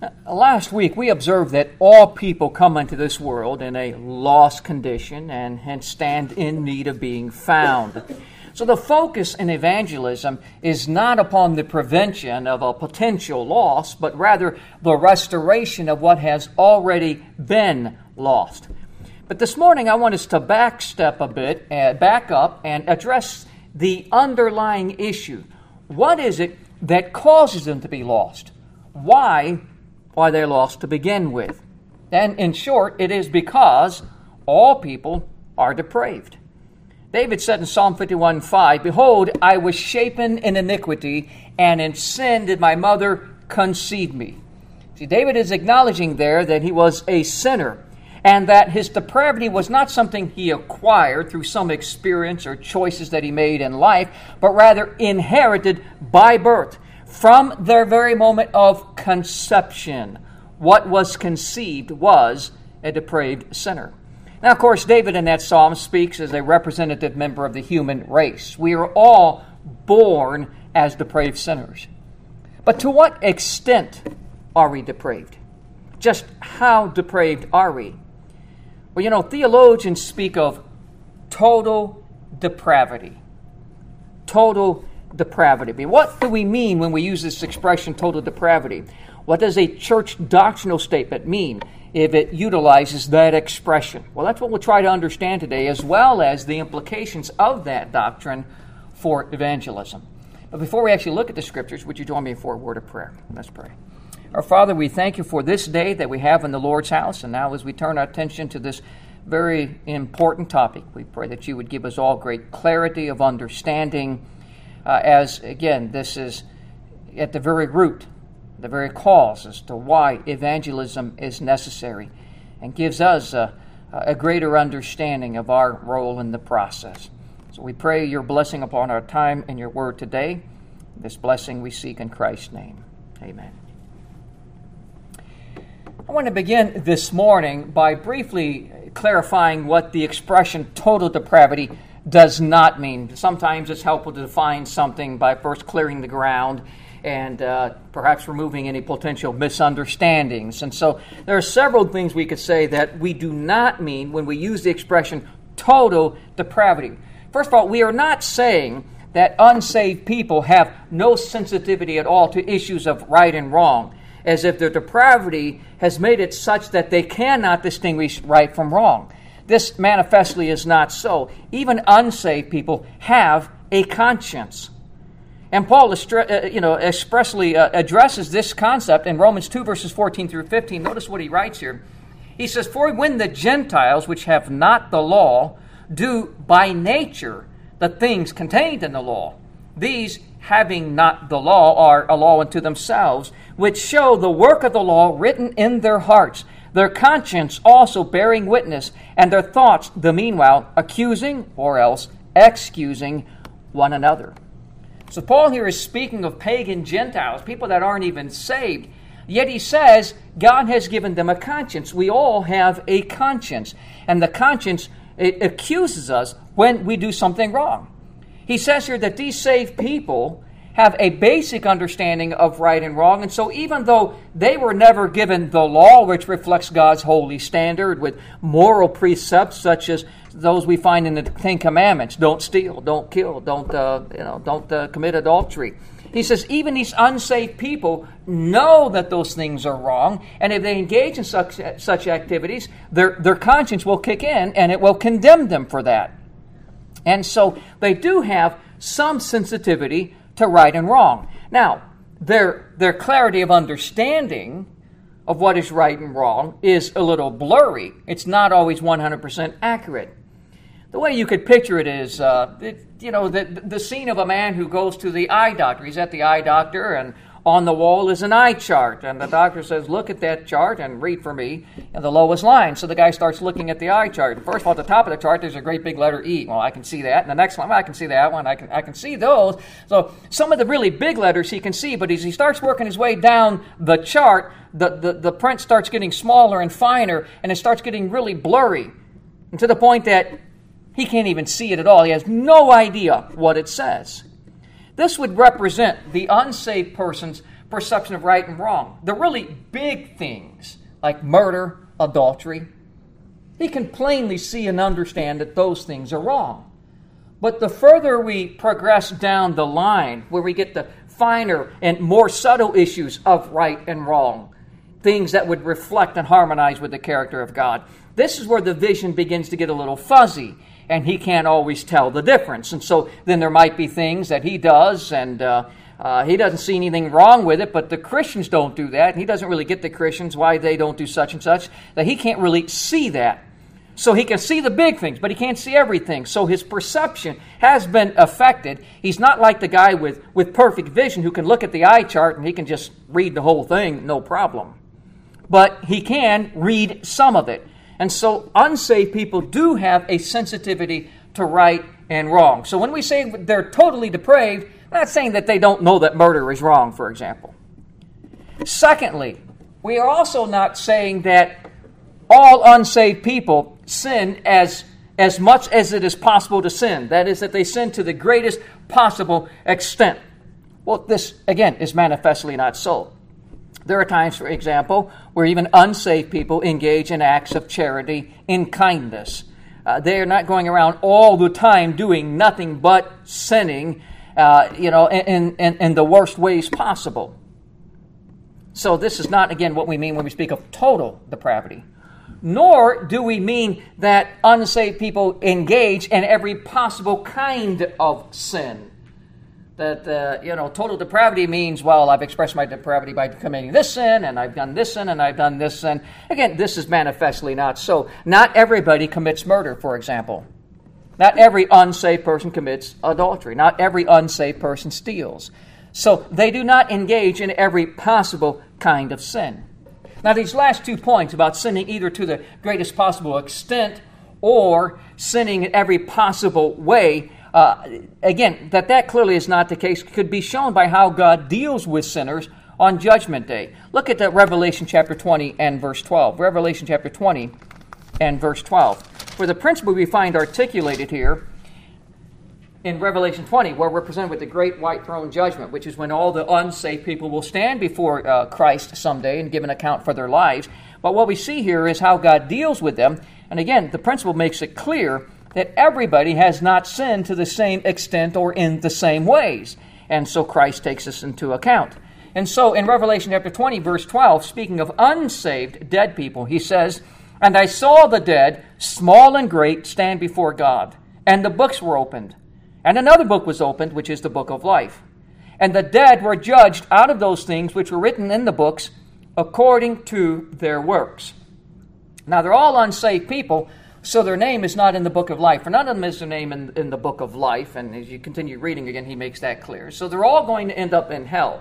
Last week, we observed that all people come into this world in a lost condition and hence stand in need of being found. So the focus in evangelism is not upon the prevention of a potential loss, but rather the restoration of what has already been lost. But this morning, I want us to back up and address the underlying issue. What is it that causes them to be lost? Why they're lost to begin with? And in short, it is because all people are depraved. David said in Psalm 51:5, "Behold, I was shapen in iniquity, and in sin did my mother conceive me." See, David is acknowledging there that he was a sinner, and that his depravity was not something he acquired through some experience or choices that he made in life, but rather inherited by birth. From their very moment of conception, what was conceived was a depraved sinner. Now, of course, David in that psalm speaks as a representative member of the human race. We are all born as depraved sinners. But to what extent are we depraved? Just how depraved are we? Well, theologians speak of total depravity. Total depravity. But what do we mean when we use this expression, total depravity? What does a church doctrinal statement mean if it utilizes that expression? Well, that's what we'll try to understand today, as well as the implications of that doctrine for evangelism. But before we actually look at the Scriptures, would you join me for a word of prayer? Let's pray. Our Father, we thank you for this day that we have in the Lord's house, and now as we turn our attention to this very important topic, we pray that you would give us all great clarity of understanding, as, again, this is at the very root, the very cause as to why evangelism is necessary, and gives us a greater understanding of our role in the process. So we pray your blessing upon our time and your word today. This blessing we seek in Christ's name. Amen. I want to begin this morning by briefly clarifying what the expression total depravity does not mean. Sometimes it's helpful to define something by first clearing the ground and perhaps removing any potential misunderstandings. And so there are several things we could say that we do not mean when we use the expression total depravity. First of all, we are not saying that unsaved people have no sensitivity at all to issues of right and wrong, as if their depravity has made it such that they cannot distinguish right from wrong. This manifestly is not so. Even unsaved people have a conscience. And Paul expressly addresses this concept in Romans 2, verses 14 through 15. Notice what he writes here. He says, "For when the Gentiles, which have not the law, do by nature the things contained in the law, these, having not the law, are a law unto themselves, which show the work of the law written in their hearts, their conscience also bearing witness, and their thoughts the meanwhile accusing or else excusing one another." So Paul here is speaking of pagan Gentiles, people that aren't even saved. Yet he says God has given them a conscience. We all have a conscience. And the conscience, it accuses us when we do something wrong. He says here that these saved people have a basic understanding of right and wrong. And so even though they were never given the law, which reflects God's holy standard with moral precepts such as those we find in the Ten Commandments, don't steal, don't kill, don't commit adultery. He says even these unsaved people know that those things are wrong, and if they engage in such activities, their conscience will kick in and it will condemn them for that. And so they do have some sensitivity to right and wrong. Now, their clarity of understanding of what is right and wrong is a little blurry. It's not always 100% accurate. The way you could picture it is, the scene of a man who goes to the eye doctor. He's at the eye doctor, and on the wall is an eye chart. And the doctor says, "Look at that chart and read for me the lowest line." So the guy starts looking at the eye chart. First of all, at the top of the chart, there's a great big letter E. Well, I can see that. And the next one, well, I can see that one. I can see those. So some of the really big letters he can see, but as he starts working his way down the chart, the print starts getting smaller and finer, and it starts getting really blurry, and to the point that he can't even see it at all. He has no idea what it says. This would represent the unsaved person's perception of right and wrong. The really big things like murder, adultery, he can plainly see and understand that those things are wrong. But the further we progress down the line, where we get the finer and more subtle issues of right and wrong, things that would reflect and harmonize with the character of God, this is where the vision begins to get a little fuzzy, and he can't always tell the difference. And so then there might be things that he does, and he doesn't see anything wrong with it, but the Christians don't do that, and he doesn't really get the Christians why they don't do such and such, that he can't really see that. So he can see the big things, but he can't see everything. So his perception has been affected. He's not like the guy with perfect vision who can look at the eye chart and he can just read the whole thing, no problem. But he can read some of it. And so unsaved people do have a sensitivity to right and wrong. So when we say they're totally depraved, we're not saying that they don't know that murder is wrong, for example. Secondly, we are also not saying that all unsaved people sin as much as it is possible to sin. That is, that they sin to the greatest possible extent. Well, this, again, is manifestly not so. There are times, for example, where even unsaved people engage in acts of charity in kindness. They are not going around all the time doing nothing but sinning, in the worst ways possible. So this is not, again, what we mean when we speak of total depravity. Nor do we mean that unsaved people engage in every possible kind of sin. That, total depravity means, well, I've expressed my depravity by committing this sin, and I've done this sin, and I've done this sin. Again, this is manifestly not so. Not everybody commits murder, for example. Not every unsaved person commits adultery. Not every unsaved person steals. So they do not engage in every possible kind of sin. Now, these last 2 points about sinning either to the greatest possible extent or sinning in every possible way, again, that clearly is not the case, could be shown by how God deals with sinners on Judgment Day. Look at Revelation chapter 20 and verse 12. Revelation chapter 20 and verse 12. For the principle we find articulated here in Revelation 20, where we're presented with the great white throne judgment, which is when all the unsaved people will stand before Christ someday and give an account for their lives. But what we see here is how God deals with them. And again, the principle makes it clear that everybody has not sinned to the same extent or in the same ways. And so Christ takes this into account. And so in Revelation chapter 20, verse 12, speaking of unsaved dead people, he says, "And I saw the dead, small and great, stand before God, and the books were opened. And another book was opened, which is the book of life. And the dead were judged out of those things which were written in the books according to their works." Now, they're all unsaved people, so their name is not in the book of life. For none of them is their name in the book of life. And as you continue reading again, he makes that clear. So they're all going to end up in hell.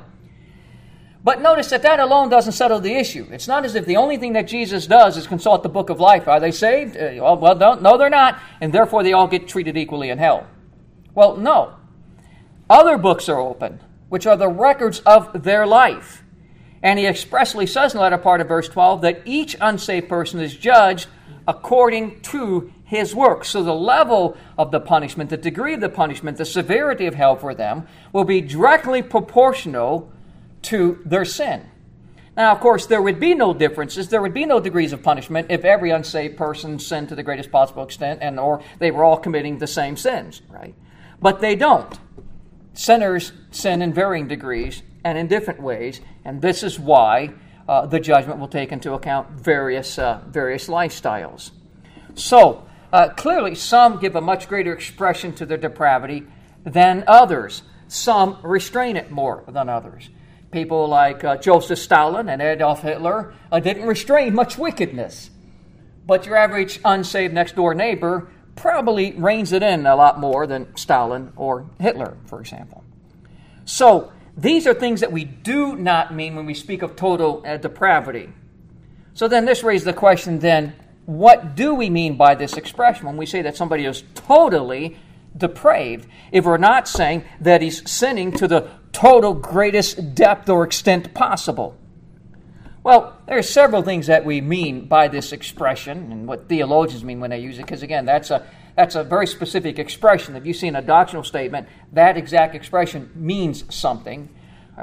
But notice that alone doesn't settle the issue. It's not as if the only thing that Jesus does is consult the book of life. Are they saved? No, they're not. And therefore they all get treated equally in hell. Well, no. Other books are open, which are the records of their life. And he expressly says in the latter part of verse 12 that each unsaved person is judged according to his works. So the level of the punishment, the degree of the punishment, the severity of hell for them will be directly proportional to their sin. Now, of course, there would be no differences. There would be no degrees of punishment if every unsaved person sinned to the greatest possible extent or they were all committing the same sins, right? But they don't. Sinners sin in varying degrees and in different ways, and this is why the judgment will take into account various lifestyles. So, clearly, some give a much greater expression to their depravity than others. Some restrain it more than others. People like Joseph Stalin and Adolf Hitler didn't restrain much wickedness. But your average unsaved next-door neighbor probably reins it in a lot more than Stalin or Hitler, for example. So, these are things that we do not mean when we speak of total depravity. So then this raises the question then, what do we mean by this expression when we say that somebody is totally depraved, if we're not saying that he's sinning to the total greatest depth or extent possible? Well, there are several things that we mean by this expression and what theologians mean when they use it, because again, that's a very specific expression. If you see in a doctrinal statement, that exact expression means something. All right.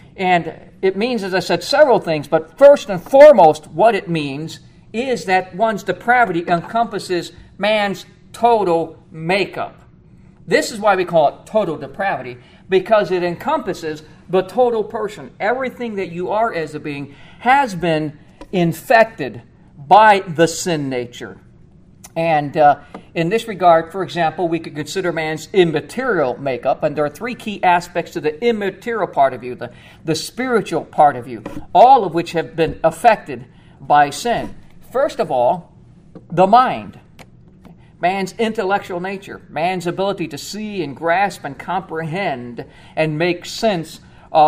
And it means, as I said, several things, but first and foremost, what it means is that one's depravity encompasses man's total makeup. This is why we call it total depravity, because it encompasses the total person. Everything that you are as a being has been infected by the sin nature. And in this regard, for example, we could consider man's immaterial makeup, and there are three key aspects to the immaterial part of you, the spiritual part of you, all of which have been affected by sin. First of all, the mind. Man's intellectual nature, man's ability to see and grasp and comprehend and make sense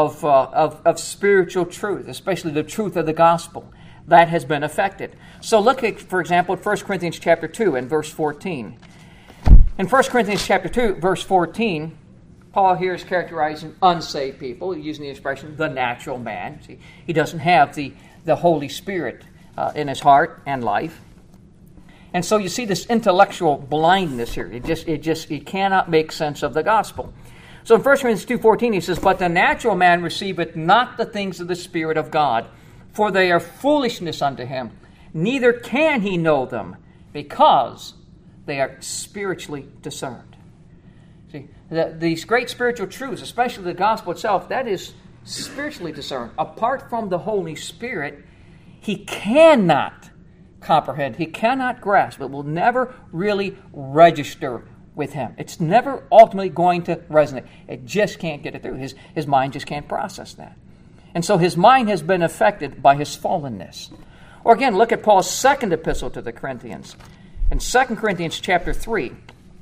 of spiritual truth, especially the truth of the gospel, that has been affected. So look at, for example, at 1 Corinthians chapter 2 and verse 14. In 1 Corinthians chapter 2, verse 14, Paul here is characterizing unsaved people, using the expression, the natural man. See, he doesn't have the Holy Spirit in his heart and life. And so you see this intellectual blindness here. It cannot make sense of the gospel. So in 1 Corinthians 2:14 he says, "But the natural man receiveth not the things of the Spirit of God, for they are foolishness unto him. Neither can he know them, because they are spiritually discerned." See, these great spiritual truths, especially the gospel itself, that is spiritually discerned. Apart from the Holy Spirit, he cannot comprehend, he cannot grasp. It will never really register with him. It's never ultimately going to resonate. It just can't get it through. His mind just can't process that. And so his mind has been affected by his fallenness. Or again, look at Paul's second epistle to the Corinthians. In 2 Corinthians chapter 3,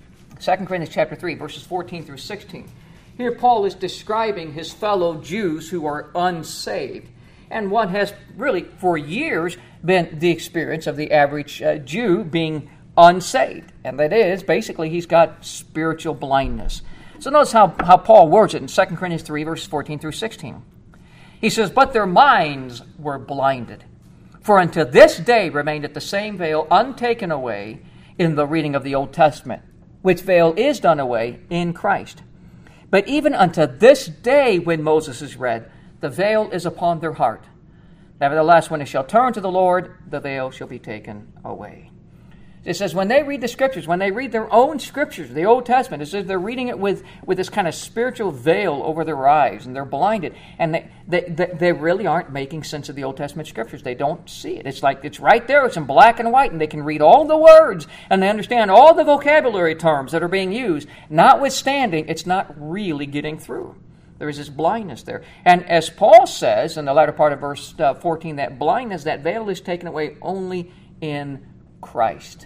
2 Corinthians chapter 3, verses 14 through 16. Here Paul is describing his fellow Jews who are unsaved. And what has really, for years, been the experience of the average Jew being unsaved. And that is, basically, he's got spiritual blindness. So notice how Paul words it in 2 Corinthians 3, verses 14 through 16. He says, "But their minds were blinded. For unto this day remaineth the same veil untaken away in the reading of the Old Testament, which veil is done away in Christ. But even unto this day when Moses is read, the veil is upon their heart. Nevertheless, when they shall turn to the Lord, the veil shall be taken away." It says when they read the Scriptures, when they read their own Scriptures, the Old Testament, it's as if they're reading it with this kind of spiritual veil over their eyes, and they're blinded, and they really aren't making sense of the Old Testament Scriptures. They don't see it. It's like it's right there. It's in black and white, and they can read all the words, and they understand all the vocabulary terms that are being used. Notwithstanding, it's not really getting through. There is this blindness there. And as Paul says in the latter part of verse 14, that blindness, that veil is taken away only in Christ.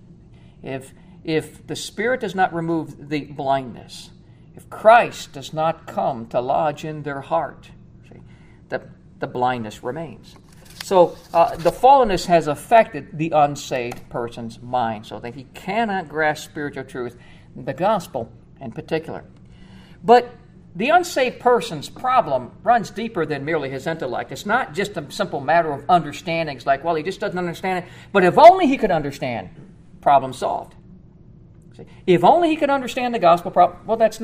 If the Spirit does not remove the blindness, if Christ does not come to lodge in their heart, see, the blindness remains. So the fallenness has affected the unsaved person's mind, so that he cannot grasp spiritual truth, the gospel in particular. But the unsaved person's problem runs deeper than merely his intellect. It's not just a simple matter of understanding. It's like, well, he just doesn't understand it. But if only he could understand, problem solved. See, if only he could understand the gospel, well, that's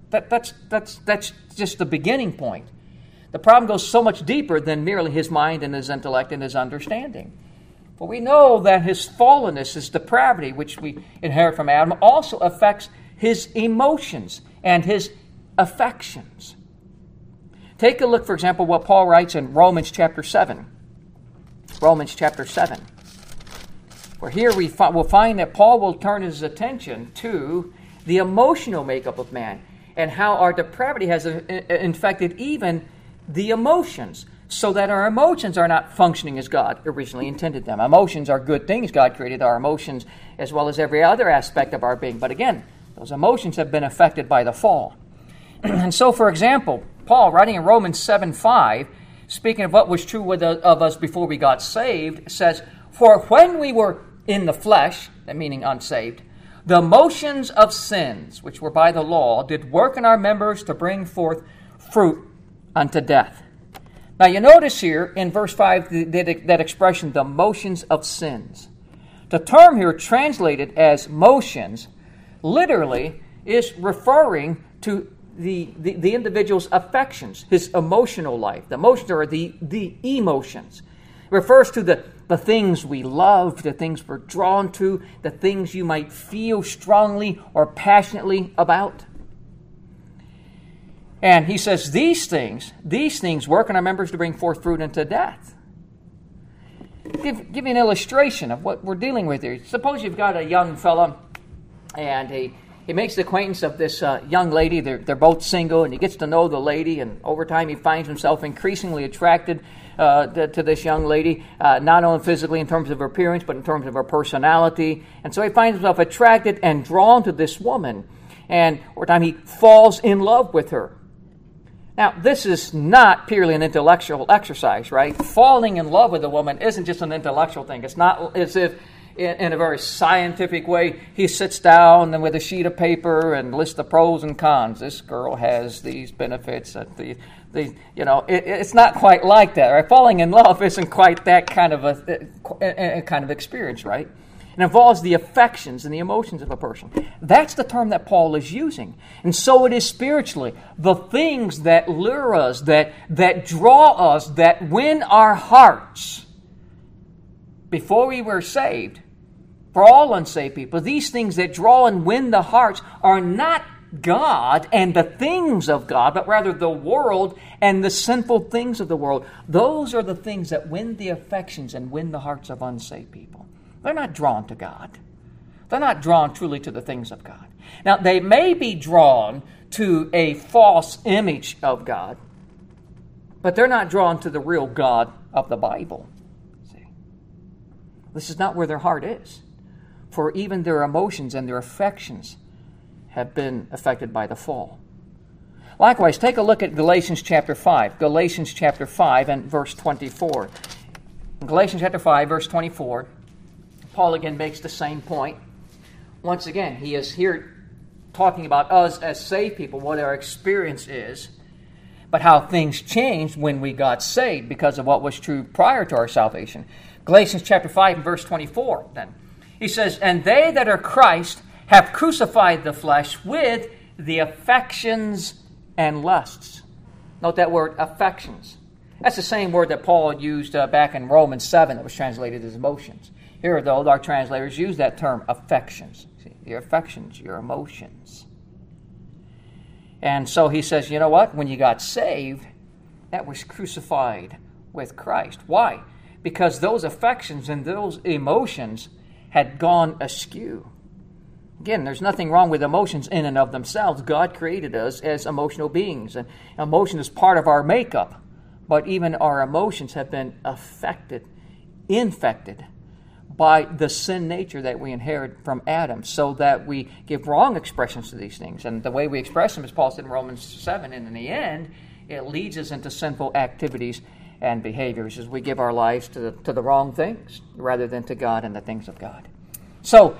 just the beginning point. The problem goes so much deeper than merely his mind and his intellect and his understanding. For we know that his fallenness, his depravity, which we inherit from Adam, also affects his emotions and his affections. Take a look, for example, what Paul writes in Romans chapter 7. Romans chapter 7. Where here we'll find that Paul will turn his attention to the emotional makeup of man and how our depravity has infected even the emotions, so that our emotions are not functioning as God originally intended them. Emotions are good things. God created our emotions as well as every other aspect of our being. But again, those emotions have been affected by the fall. And so, for example, Paul, writing in Romans 7:5, speaking of what was true of us before we got saved, says, "For when we were in the flesh," that meaning unsaved, "the motions of sins, which were by the law, did work in our members to bring forth fruit unto death." Now you notice here in verse 5 that expression, the motions of sins. The term here translated as motions literally is referring to the individual's affections, his emotional life. The emotions are the emotions. It refers to the things we love, the things we're drawn to, the things you might feel strongly or passionately about. And he says these things work in our members to bring forth fruit unto death. Give you an illustration of what we're dealing with here. Suppose you've got a young fella, and he makes the acquaintance of this young lady. They're both single, and he gets to know the lady, and over time he finds himself increasingly attracted to this young lady, not only physically in terms of her appearance, but in terms of her personality. And so he finds himself attracted and drawn to this woman, and over time he falls in love with her. Now, this is not purely an intellectual exercise, right? Falling in love with a woman isn't just an intellectual thing. It's not as if, in a very scientific way, he sits down and with a sheet of paper and lists the pros and cons. This girl has these benefits. It's not quite like that, right? Falling in love isn't quite that kind of a kind of experience, right? It involves the affections and the emotions of a person. That's the term that Paul is using. And so it is spiritually. The things that lure us, that draw us, that win our hearts before we were saved, for all unsaved people, these things that draw and win the hearts are not God and the things of God, but rather the world and the sinful things of the world. Those are the things that win the affections and win the hearts of unsaved people. They're not drawn to God. They're not drawn truly to the things of God. Now, they may be drawn to a false image of God, but they're not drawn to the real God of the Bible. See? This is not where their heart is. For even their emotions and their affections have been affected by the fall. Likewise, take a look at Galatians chapter 5. Galatians chapter 5 and verse 24. In Galatians chapter 5, verse 24, Paul again makes the same point. Once again, he is here talking about us as saved people, what our experience is, but how things changed when we got saved because of what was true prior to our salvation. Galatians chapter 5 and verse 24, then. He says, "And they that are Christ have crucified the flesh with the affections and lusts." Note that word, affections. That's the same word that Paul used back in Romans 7 that was translated as emotions. Here, though, our translators use that term, affections. See, your affections, your emotions. And so he says, you know what? When you got saved, that was crucified with Christ. Why? Because those affections and those emotions had gone askew. Again, there's nothing wrong with emotions in and of themselves. God created us as emotional beings, and emotion is part of our makeup. But even our emotions have been infected by the sin nature that we inherit from Adam, so that we give wrong expressions to these things. And the way we express them, as Paul said in Romans 7, and in the end, it leads us into sinful activities and behaviors as we give our lives to the wrong things rather than to God and the things of God. So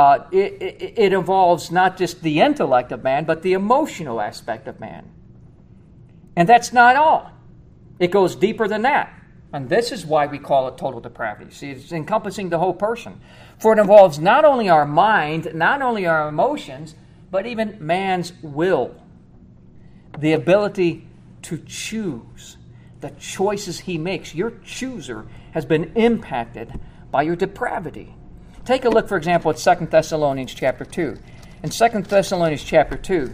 it involves not just the intellect of man, but the emotional aspect of man. And that's not all. It goes deeper than that. And this is why we call it total depravity. See, it's encompassing the whole person. For it involves not only our mind, not only our emotions, but even man's will. The ability to choose. The choices he makes. Your chooser has been impacted by your depravity. Take a look, for example, at 2 Thessalonians chapter 2. In 2 Thessalonians chapter 2,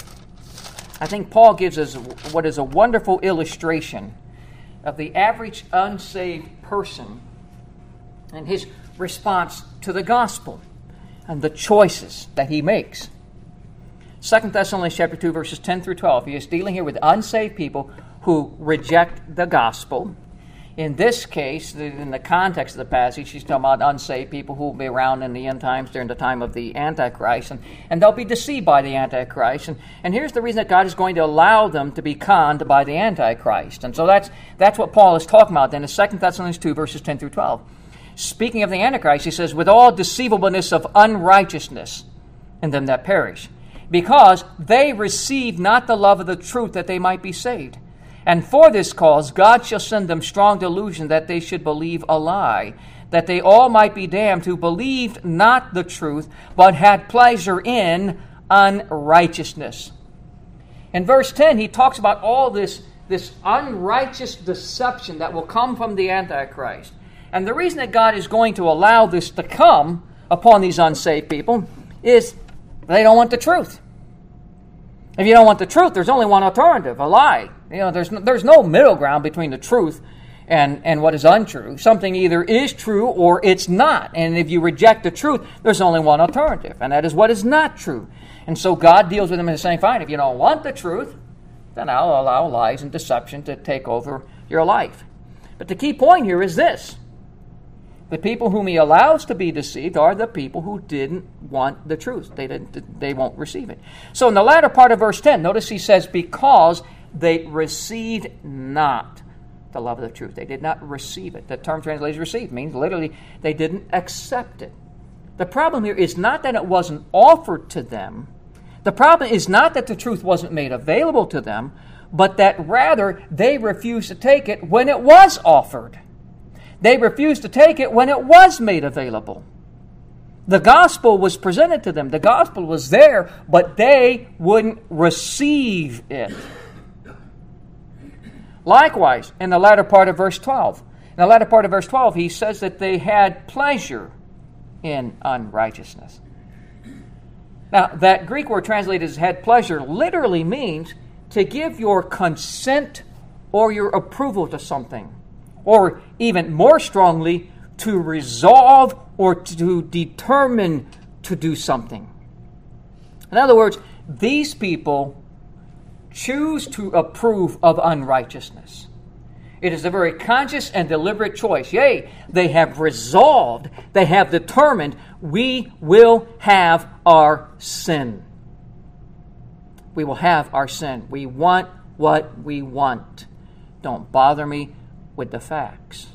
I think Paul gives us what is a wonderful illustration of the average unsaved person and his response to the gospel and the choices that he makes. 2 Thessalonians chapter 2, verses 10 through 12. He is dealing here with unsaved people who reject the gospel. In this case, in the context of the passage, he's talking about unsaved people who will be around in the end times during the time of the Antichrist, and they'll be deceived by the Antichrist. And here's the reason that God is going to allow them to be conned by the Antichrist. And so that's what Paul is talking about then in 2 Thessalonians 2, verses 10 through 12. Speaking of the Antichrist, he says, "With all deceivableness of unrighteousness in them that perish, because they receive not the love of the truth that they might be saved. And for this cause God shall send them strong delusion that they should believe a lie, that they all might be damned who believed not the truth, but had pleasure in unrighteousness." In verse 10, he talks about all this unrighteous deception that will come from the Antichrist. And the reason that God is going to allow this to come upon these unsaved people is they don't want the truth. If you don't want the truth, there's only one alternative, a lie. There's no middle ground between the truth and what is untrue. Something either is true or it's not. And if you reject the truth, there's only one alternative, and that is what is not true. And so God deals with them and saying, fine, if you don't want the truth, then I'll allow lies and deception to take over your life. But the key point here is this. The people whom he allows to be deceived are the people who didn't want the truth. They won't receive it. So in the latter part of verse 10, notice he says, because they received not the love of the truth. They did not receive it. The term translated receive means literally they didn't accept it. The problem here is not that it wasn't offered to them. The problem is not that the truth wasn't made available to them, but that rather they refused to take it when it was offered. They refused to take it when it was made available. The gospel was presented to them. The gospel was there, but they wouldn't receive it. Likewise, in the latter part of verse 12. In the latter part of verse 12, he says that they had pleasure in unrighteousness. Now, that Greek word translated as had pleasure literally means to give your consent or your approval to something. Or even more strongly, to resolve or to determine to do something. In other words, these people choose to approve of unrighteousness. It is a very conscious and deliberate choice. Yea, they have resolved, they have determined, we will have our sin. We will have our sin. We want what we want. Don't bother me with the facts.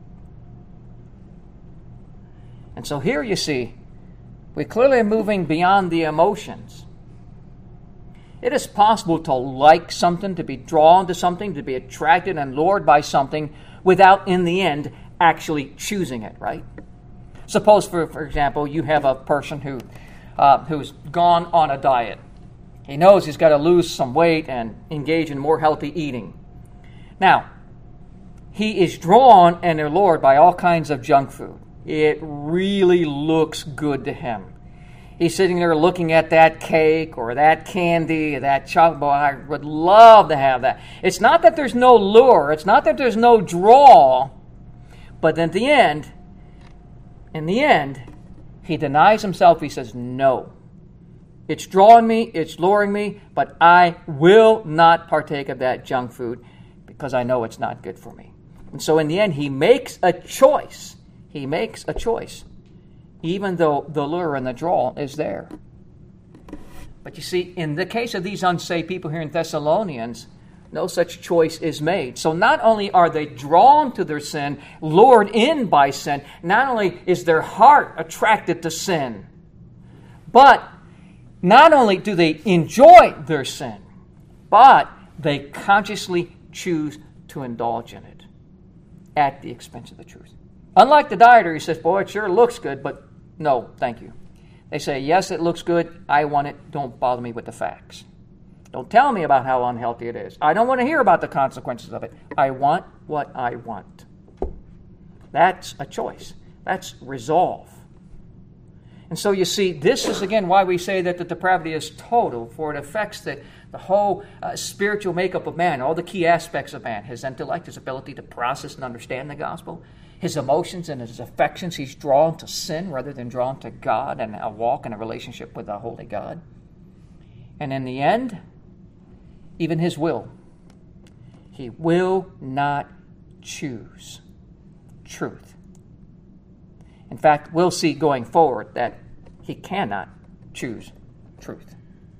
And so here you see, we clearly are moving beyond the emotions. It is possible to like something, to be drawn to something, to be attracted and lured by something without, in the end, actually choosing it, right? Suppose, for example, you have a person who's gone on a diet. He knows he's got to lose some weight and engage in more healthy eating. Now, he is drawn and allured by all kinds of junk food. It really looks good to him. He's sitting there looking at that cake or that candy or that chocolate. Boy, I would love to have that. It's not that there's no lure. It's not that there's no draw. But in the end, he denies himself. He says, no. It's drawing me, it's luring me, but I will not partake of that junk food because I know it's not good for me. And so in the end, he makes a choice. He makes a choice, even though the lure and the draw is there. But you see, in the case of these unsaved people here in Thessalonians, no such choice is made. So not only are they drawn to their sin, lured in by sin, not only is their heart attracted to sin, but not only do they enjoy their sin, but they consciously choose to indulge in it at the expense of the truth. Unlike the dieter, who says, boy, it sure looks good, but no, thank you. They say, yes, it looks good. I want it. Don't bother me with the facts. Don't tell me about how unhealthy it is. I don't want to hear about the consequences of it. I want what I want. That's a choice. That's resolve. And so you see, this is again why we say that the depravity is total, for it affects the whole spiritual makeup of man, all the key aspects of man, his intellect, his ability to process and understand the gospel, his emotions and his affections. He's drawn to sin rather than drawn to God and a walk in a relationship with the holy God. And in the end, even his will. He will not choose truth. In fact, we'll see going forward that he cannot choose truth.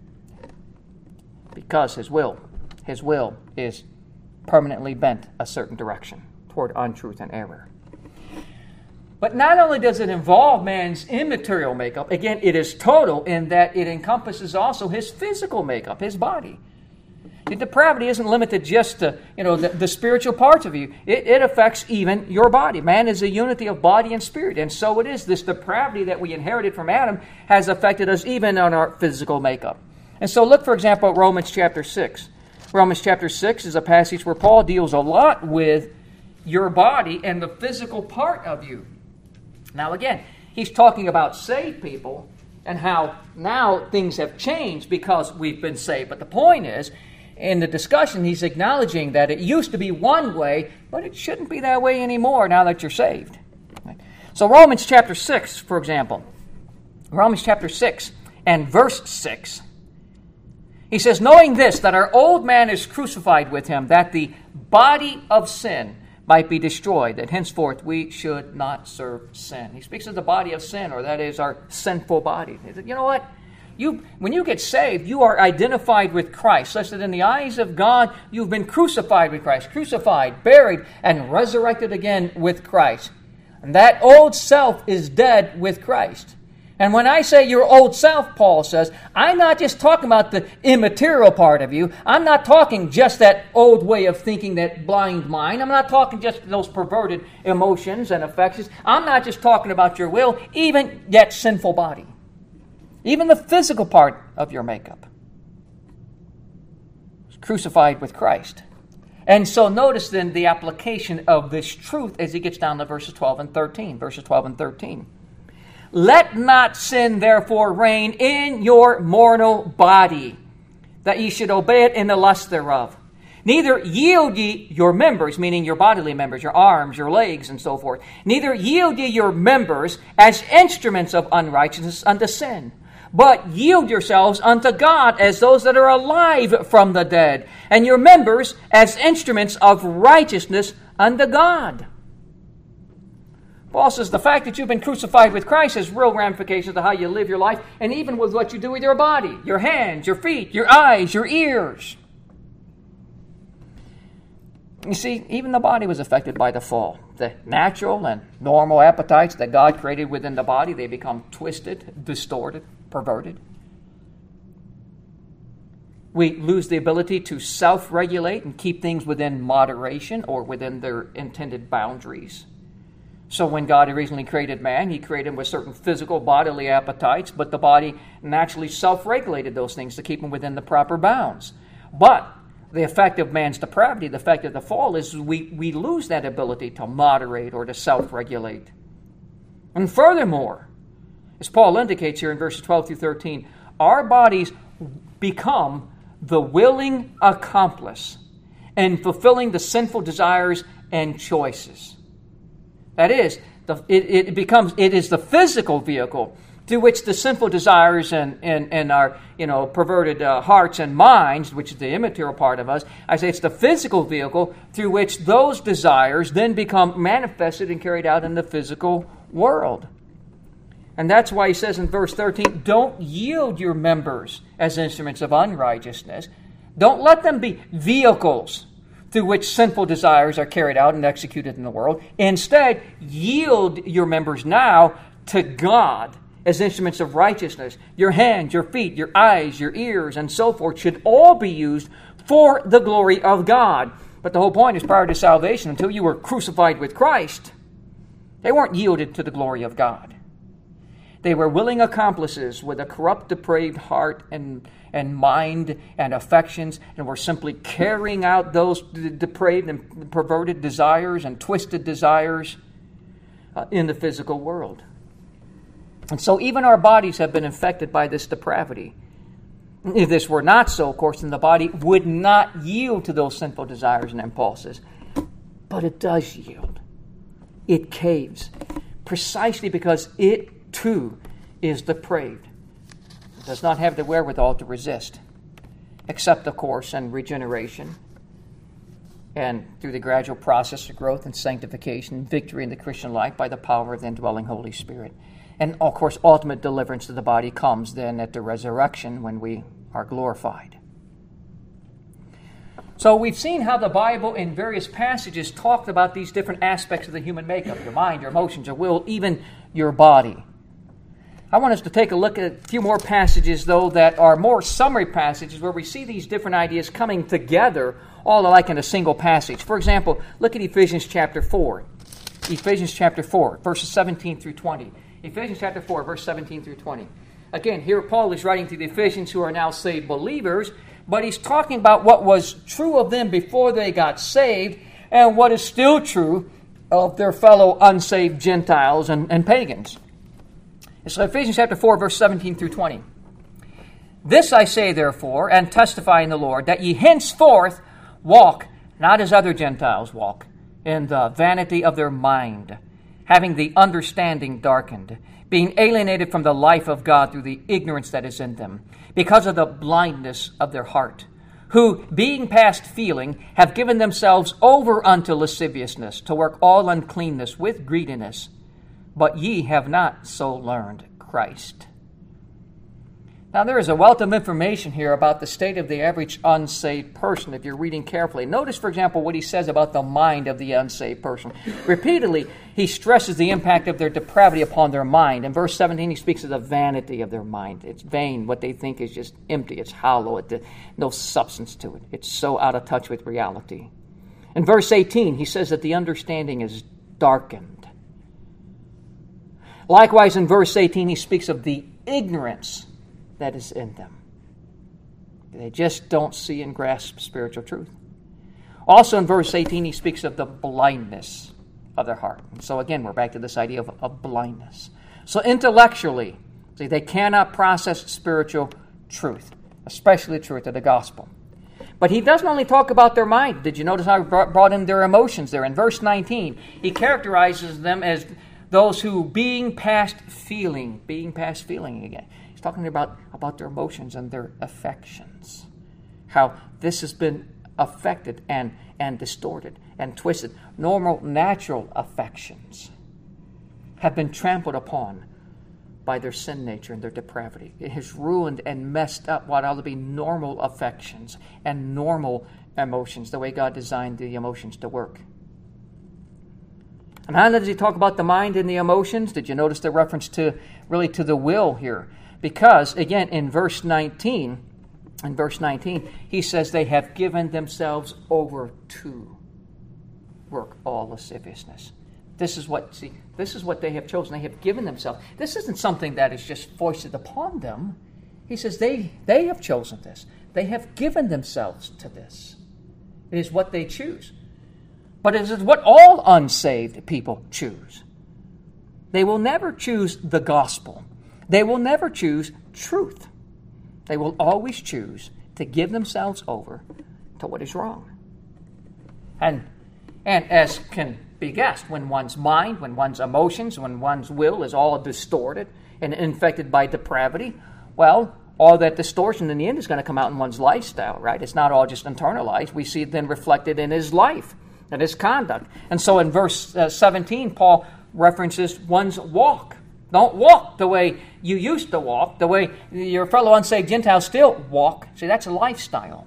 Because his will is permanently bent a certain direction toward untruth and error. But not only does it involve man's immaterial makeup, again, it is total in that it encompasses also his physical makeup, his body. The depravity isn't limited just to the spiritual parts of you. It affects even your body. Man is a unity of body and spirit, and so it is. This depravity that we inherited from Adam has affected us even on our physical makeup. And so look, for example, at Romans chapter 6. Romans chapter 6 is a passage where Paul deals a lot with your body and the physical part of you. Now again, he's talking about saved people and how now things have changed because we've been saved. But the point is, in the discussion, he's acknowledging that it used to be one way, but it shouldn't be that way anymore now that you're saved. So Romans chapter 6, for example. Romans chapter 6 and verse 6. He says, knowing this, that our old man is crucified with him, that the body of sin might be destroyed, that henceforth we should not serve sin. He speaks of the body of sin, or that is our sinful body. He said, you know what? When you get saved, you are identified with Christ, such that in the eyes of God, you've been crucified with Christ, crucified, buried, and resurrected again with Christ. And that old self is dead with Christ. And when I say your old self, Paul says, I'm not just talking about the immaterial part of you. I'm not talking just that old way of thinking, that blind mind. I'm not talking just those perverted emotions and affections. I'm not just talking about your will, even yet sinful body. Even the physical part of your makeup is crucified with Christ. And so notice then the application of this truth as he gets down to verses 12 and 13. Verses 12 and 13. Let not sin therefore reign in your mortal body, that ye should obey it in the lust thereof. Neither yield ye your members, meaning your bodily members, your arms, your legs, and so forth. Neither yield ye your members as instruments of unrighteousness unto sin, but yield yourselves unto God as those that are alive from the dead, and your members as instruments of righteousness unto God. Paul says the fact that you've been crucified with Christ has real ramifications to how you live your life, and even with what you do with your body, your hands, your feet, your eyes, your ears. You see, even the body was affected by the fall. The natural and normal appetites that God created within the body, they become twisted, distorted, perverted. We lose the ability to self-regulate and keep things within moderation or within their intended boundaries. So when God originally created man, he created him with certain physical bodily appetites, but the body naturally self-regulated those things to keep them within the proper bounds. But the effect of man's depravity, the effect of the fall, is we lose that ability to moderate or to self-regulate. And furthermore, as Paul indicates here in verses 12 through 13, our bodies become the willing accomplice in fulfilling the sinful desires and choices. That is, it is the physical vehicle through which the sinful desires and our perverted hearts and minds, which is the immaterial part of us, I say it's the physical vehicle through which those desires then become manifested and carried out in the physical world. And that's why he says in verse 13, don't yield your members as instruments of unrighteousness. Don't let them be vehicles through which sinful desires are carried out and executed in the world. Instead, yield your members now to God as instruments of righteousness. Your hands, your feet, your eyes, your ears, and so forth should all be used for the glory of God. But the whole point is, prior to salvation, until you were crucified with Christ, they weren't yielded to the glory of God. They were willing accomplices with a corrupt, depraved heart and mind and affections, and were simply carrying out those depraved and perverted desires and twisted desires in the physical world. And so even our bodies have been infected by this depravity. If this were not so, of course, then the body would not yield to those sinful desires and impulses. But it does yield. It caves, precisely because it too is depraved. It does not have the wherewithal to resist, except, of course, in regeneration and through the gradual process of growth and sanctification and victory in the Christian life by the power of the indwelling Holy Spirit. And, of course, ultimate deliverance to the body comes then at the resurrection when we are glorified. So we've seen how the Bible in various passages talked about these different aspects of the human makeup, your mind, your emotions, your will, even your body. I want us to take a look at a few more passages, though, that are more summary passages where we see these different ideas coming together, all alike in a single passage. For example, look at Ephesians chapter 4. Ephesians chapter 4, verses 17 through 20. Ephesians chapter 4, verse 17 through 20. Again, here Paul is writing to the Ephesians who are now saved believers, but he's talking about what was true of them before they got saved and what is still true of their fellow unsaved Gentiles and pagans. So Ephesians chapter 4, verse 17 through 20. This I say, therefore, and testify in the Lord, that ye henceforth walk not as other Gentiles walk, in the vanity of their mind, having the understanding darkened, being alienated from the life of God through the ignorance that is in them, because of the blindness of their heart, who, being past feeling, have given themselves over unto lasciviousness, to work all uncleanness with greediness. But ye have not so learned Christ. Now, there is a wealth of information here about the state of the average unsaved person if you're reading carefully. Notice, for example, what he says about the mind of the unsaved person. Repeatedly, he stresses the impact of their depravity upon their mind. In verse 17, he speaks of the vanity of their mind. It's vain. What they think is just empty. It's hollow. No substance to it. It's so out of touch with reality. In verse 18, he says that the understanding is darkened. Likewise, in verse 18, he speaks of the ignorance that is in them. They just don't see and grasp spiritual truth. Also in verse 18, he speaks of the blindness of their heart. And so again, we're back to this idea of blindness. So intellectually, see, they cannot process spiritual truth, especially the truth of the gospel. But he doesn't only talk about their mind. Did you notice how he brought in their emotions there? In verse 19, he characterizes them as those who being past feeling again. Talking about their emotions and their affections. How this has been affected and distorted and twisted. Normal, natural affections have been trampled upon by their sin nature and their depravity. It has ruined and messed up what ought to be normal affections and normal emotions, the way God designed the emotions to work. And how does he talk about the mind and the emotions? Did you notice the reference to the will here? Because, again, in verse 19, he says they have given themselves over to work all lasciviousness. This is what they have chosen. They have given themselves. This isn't something that is just foisted upon them. He says they have chosen this. They have given themselves to this. It is what they choose. But it is what all unsaved people choose. They will never choose the gospel. They will never choose truth. They will always choose to give themselves over to what is wrong. And as can be guessed, when one's mind, when one's emotions, when one's will is all distorted and infected by depravity, well, all that distortion in the end is going to come out in one's lifestyle, right? It's not all just internalized. We see it then reflected in his life and his conduct. And so in verse 17, Paul references one's walk. Don't walk the way you used to walk, the way your fellow unsaved Gentiles still walk. See, that's a lifestyle.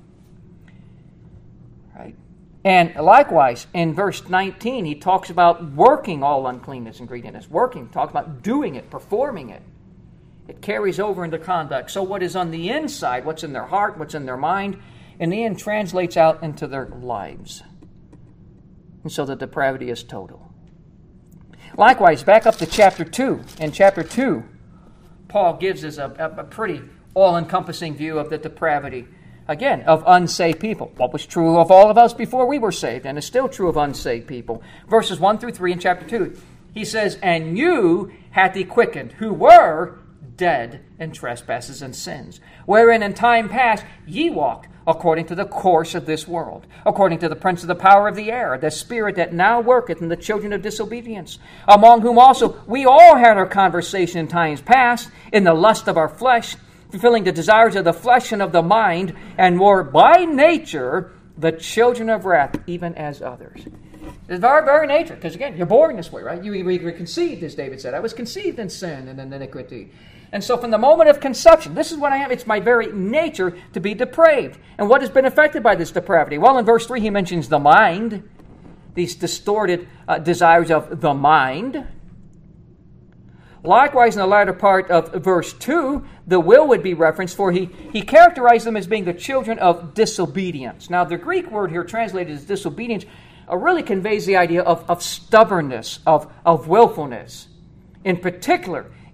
Right? And likewise, in verse 19, he talks about working all uncleanness and greediness. Working, talks about doing it, performing it. It carries over into conduct. So what is on the inside, what's in their heart, what's in their mind, in the end translates out into their lives. And so the depravity is total. Likewise, back up to chapter 2. In chapter 2, Paul gives us a pretty all-encompassing view of the depravity, again, of unsaved people. What was true of all of us before we were saved, and is still true of unsaved people. Verses 1 through 3 in chapter 2, he says, "And you hath he quickened, who were dead in trespasses and sins, wherein in time past ye walked, according to the course of this world, according to the prince of the power of the air, the spirit that now worketh in the children of disobedience, among whom also we all had our conversation in times past, in the lust of our flesh, fulfilling the desires of the flesh and of the mind, and were by nature the children of wrath, even as others." It's very, very nature, because again, you're born this way, right? You were conceived, as David said. I was conceived in sin and in iniquity. And so from the moment of conception, this is what I am. It's my very nature to be depraved. And what has been affected by this depravity? Well, in verse 3, he mentions the mind, these distorted desires of the mind. Likewise, in the latter part of verse 2, the will would be referenced, for he characterized them as being the children of disobedience. Now, the Greek word here translated as disobedience really conveys the idea of stubbornness, of willfulness. In particular,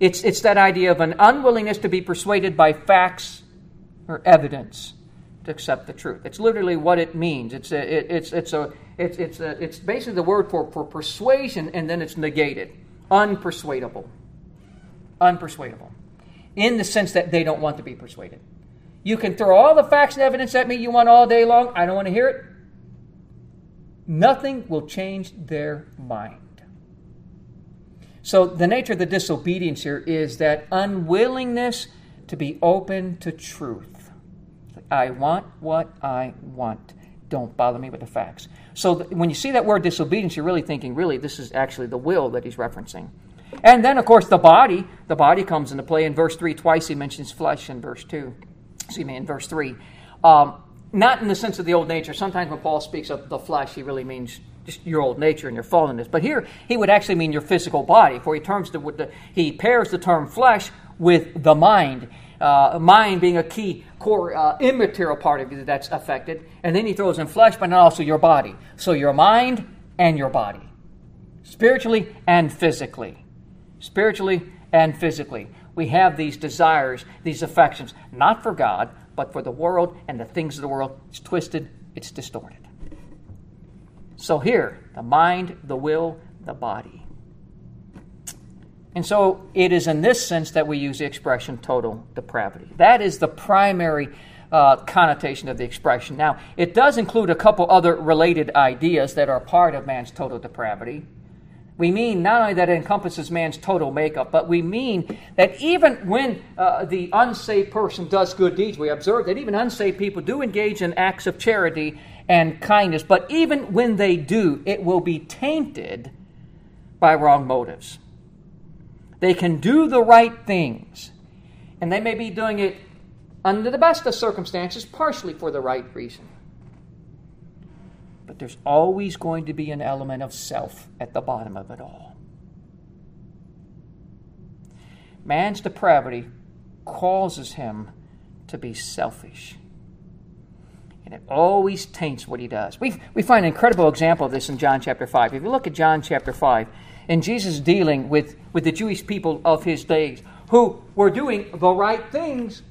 It's that idea of an unwillingness to be persuaded by facts or evidence to accept the truth. It's literally what it means. It's basically the word for persuasion, and then it's negated. Unpersuadable. Unpersuadable. In the sense that they don't want to be persuaded. You can throw all the facts and evidence at me you want all day long. I don't want to hear it. Nothing will change their mind. So the nature of the disobedience here is that unwillingness to be open to truth. I want what I want. Don't bother me with the facts. So when you see that word disobedience, you're really thinking, really, this is actually the will that he's referencing. And then, of course, the body comes into play. In verse 3, twice he mentions flesh in verse 2. In verse 3. Not in the sense of the old nature. Sometimes when Paul speaks of the flesh, he really means just your old nature and your fallenness. But here, he would actually mean your physical body, for he pairs the term flesh with the mind. Mind being a key, core, immaterial part of you that's affected. And then he throws in flesh, but not also your body. So your mind and your body. Spiritually and physically. Spiritually and physically. We have these desires, these affections, not for God, but for the world and the things of the world. It's twisted, it's distorted. So here, the mind, the will, the body. And so it is in this sense that we use the expression total depravity. That is the primary connotation of the expression. Now, it does include a couple other related ideas that are part of man's total depravity. We mean not only that it encompasses man's total makeup, but we mean that even when the unsaved person does good deeds, we observe that even unsaved people do engage in acts of charity and kindness. But even when they do, it will be tainted by wrong motives. They can do the right things, and they may be doing it under the best of circumstances, partially for the right reason. But there's always going to be an element of self at the bottom of it all. Man's depravity causes him to be selfish. And it always taints what he does. We find an incredible example of this in John chapter 5. If you look at John chapter 5, and Jesus dealing with the Jewish people of his days who were doing the right things,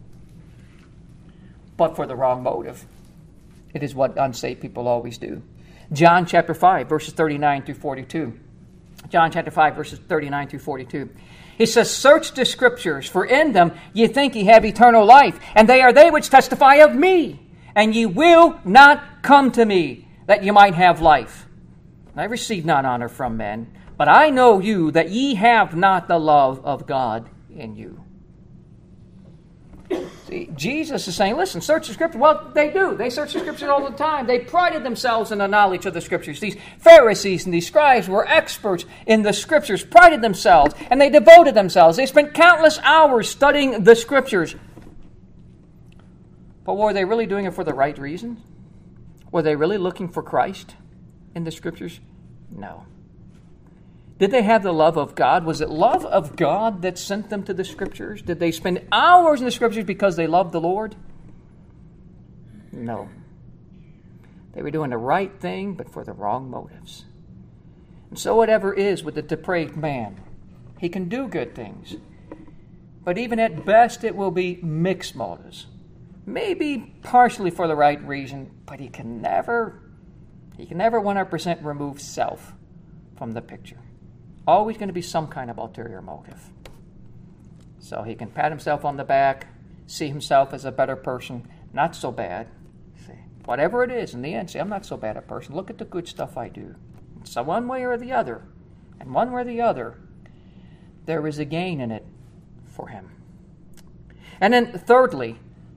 but for the wrong motive. It is what unsaved people always do. John chapter 5, verses 39 through 42. John chapter 5, verses 39 through 42. He says, "Search the Scriptures, for in them ye think ye have eternal life, and they are they which testify of me. And ye will not come to me, that ye might have life. I receive not honor from men, but I know you, that ye have not the love of God in you." See, Jesus is saying, listen, search the Scripture. Well, they do. They search the Scripture all the time. They prided themselves in the knowledge of the Scriptures. These Pharisees and these scribes were experts in the Scriptures, prided themselves, and they devoted themselves. They spent countless hours studying the Scriptures. But were they really doing it for the right reason? Were they really looking for Christ in the Scriptures? No. Did they have the love of God? Was it love of God that sent them to the Scriptures? Did they spend hours in the Scriptures because they loved the Lord? No. They were doing the right thing, but for the wrong motives. And so whatever is with the depraved man, he can do good things. But even at best, it will be mixed motives. Maybe partially for the right reason, but he can never 100% remove self from the picture. Always going to be some kind of ulterior motive. So he can pat himself on the back, see himself as a better person, not so bad. See, whatever it is, in the end, say, I'm not so bad a person. Look at the good stuff I do. So one way or the other, and one way or the other, there is a gain in it for him. And then thirdly,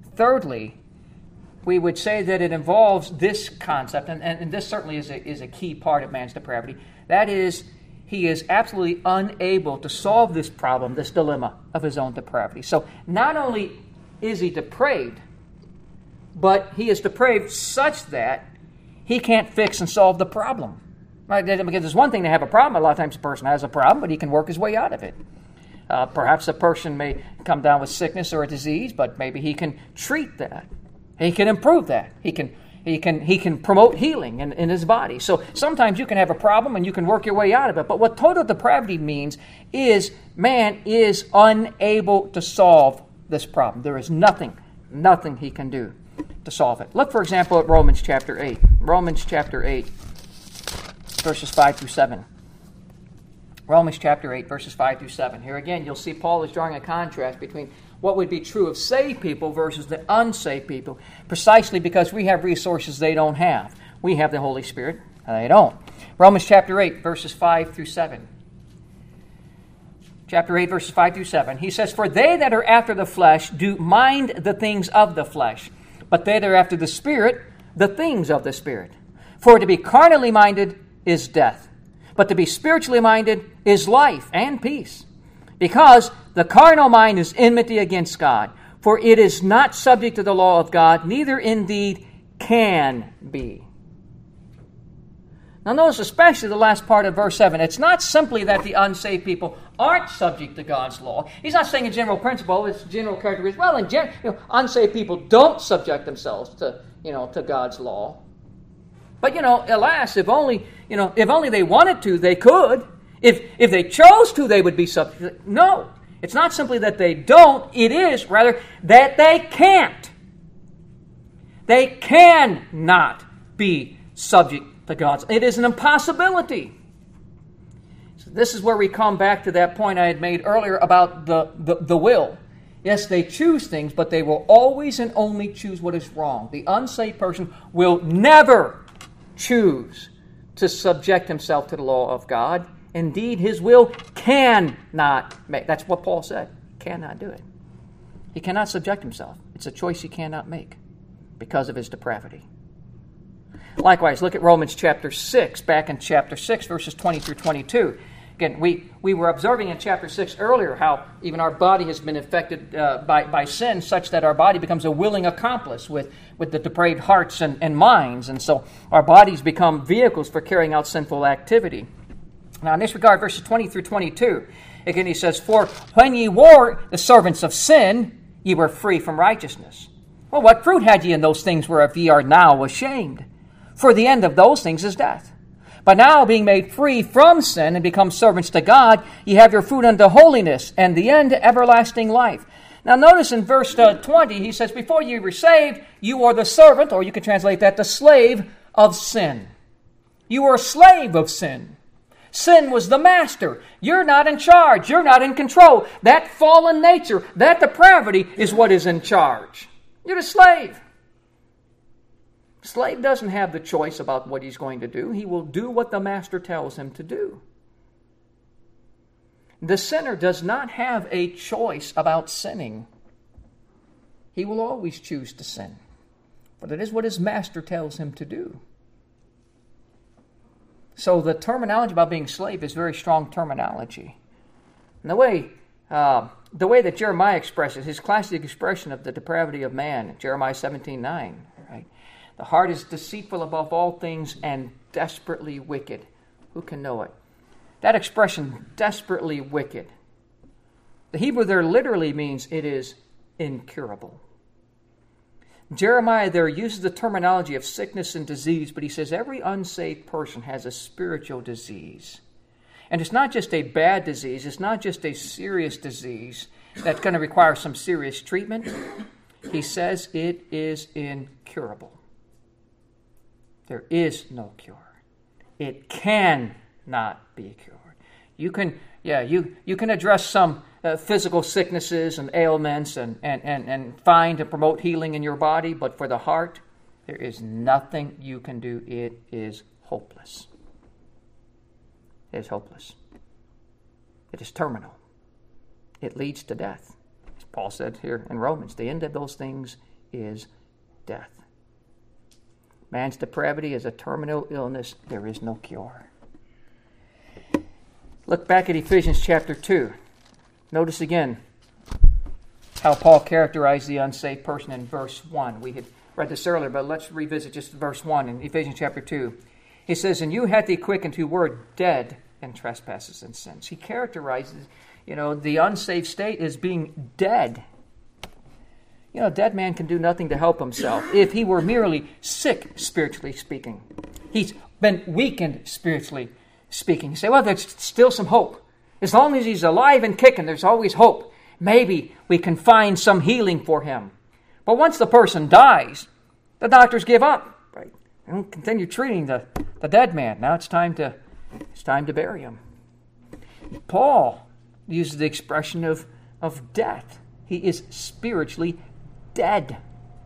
we would say that it involves this concept, and this certainly is a key part of man's depravity. That is, he is absolutely unable to solve this problem, this dilemma of his own depravity. So not only is he depraved, but he is depraved such that he can't fix and solve the problem. Right? Because there's one thing to have a problem. A lot of times a person has a problem, but he can work his way out of it. Perhaps a person may come down with sickness or a disease, but maybe he can treat that. He can improve that. He He can promote healing in his body. So sometimes you can have a problem and you can work your way out of it. But what total depravity means is man is unable to solve this problem. There is nothing he can do to solve it. Look, for example, at Romans chapter 8. Romans chapter 8, verses 5 through 7. Romans chapter 8, verses 5 through 7. Here again, you'll see Paul is drawing a contrast between what would be true of saved people versus the unsaved people, precisely because we have resources they don't have. We have the Holy Spirit, they don't. Romans chapter 8, verses 5 through 7. Chapter 8, verses 5 through 7. He says, "For they that are after the flesh do mind the things of the flesh, but they that are after the Spirit, the things of the Spirit. For to be carnally minded is death, but to be spiritually minded is life and peace. Because the carnal mind is enmity against God, for it is not subject to the law of God, neither indeed can be." Now notice especially the last part of verse 7. It's not simply that the unsaved people aren't subject to God's law. He's not saying a general principle, it's general characteristics. Well, in general, unsaved people don't subject themselves to God's law. But, alas, if only they wanted to, they could. If they chose to, they would be subject. No, it's not simply that they don't. It is, rather, that they can't. They cannot be subject to God's. It is an impossibility. So this is where we come back to that point I had made earlier about the will. Yes, they choose things, but they will always and only choose what is wrong. The unsaved person will never choose to subject himself to the law of God. Indeed, his will cannot make. That's what Paul said. Cannot do it. He cannot subject himself. It's a choice he cannot make because of his depravity. Likewise, look at Romans chapter 6, back in chapter 6, verses 20 through 22. Again, we were observing in chapter 6 earlier how even our body has been affected by sin, such that our body becomes a willing accomplice with the depraved hearts and minds. And so our bodies become vehicles for carrying out sinful activity. Now, in this regard, verses 20 through 22, again he says, "For when ye were the servants of sin, ye were free from righteousness. Well, what fruit had ye in those things whereof ye are now ashamed? For the end of those things is death. But now, being made free from sin and become servants to God, ye have your fruit unto holiness, and the end everlasting life." Now notice in verse 20, he says, "Before you were saved, you were the servant," or you could translate that, the slave of sin. You were a slave of sin. Sin was the master. You're not in charge. You're not in control. That fallen nature, that depravity is what is in charge. You're the slave. Slave doesn't have the choice about what he's going to do. He will do what the master tells him to do. The sinner does not have a choice about sinning. He will always choose to sin. But it is what his master tells him to do. So the terminology about being slave is very strong terminology. And the way that Jeremiah expresses his classic expression of the depravity of man, Jeremiah 17:9, right? "The heart is deceitful above all things and desperately wicked. Who can know it?" That expression, desperately wicked, the Hebrew there literally means it is incurable. Jeremiah there uses the terminology of sickness and disease, but he says every unsaved person has a spiritual disease. And it's not just a bad disease, it's not just a serious disease that's going to require some serious treatment. He says it is incurable. There is no cure. It cannot be cured. You can address some physical sicknesses and ailments and find and promote healing in your body, but for the heart, there is nothing you can do. It is hopeless. It is hopeless. It is terminal. It leads to death. As Paul said here in Romans, the end of those things is death. Man's depravity is a terminal illness. There is no cure. Look back at Ephesians chapter 2. Notice again how Paul characterized the unsaved person in verse 1. We had read this earlier, but let's revisit just verse 1 in Ephesians chapter 2. He says, "And you hath he quickened who were dead in trespasses and sins." He characterizes, the unsaved state as being dead. a dead man can do nothing to help himself. If he were merely sick, spiritually speaking, he's been weakened, spiritually speaking. You say, well, there's still some hope. As long as he's alive and kicking, there's always hope. Maybe we can find some healing for him. But once the person dies, the doctors give up. Right? They don't continue treating the dead man. Now it's time to bury him. Paul uses the expression of death. He is spiritually dead.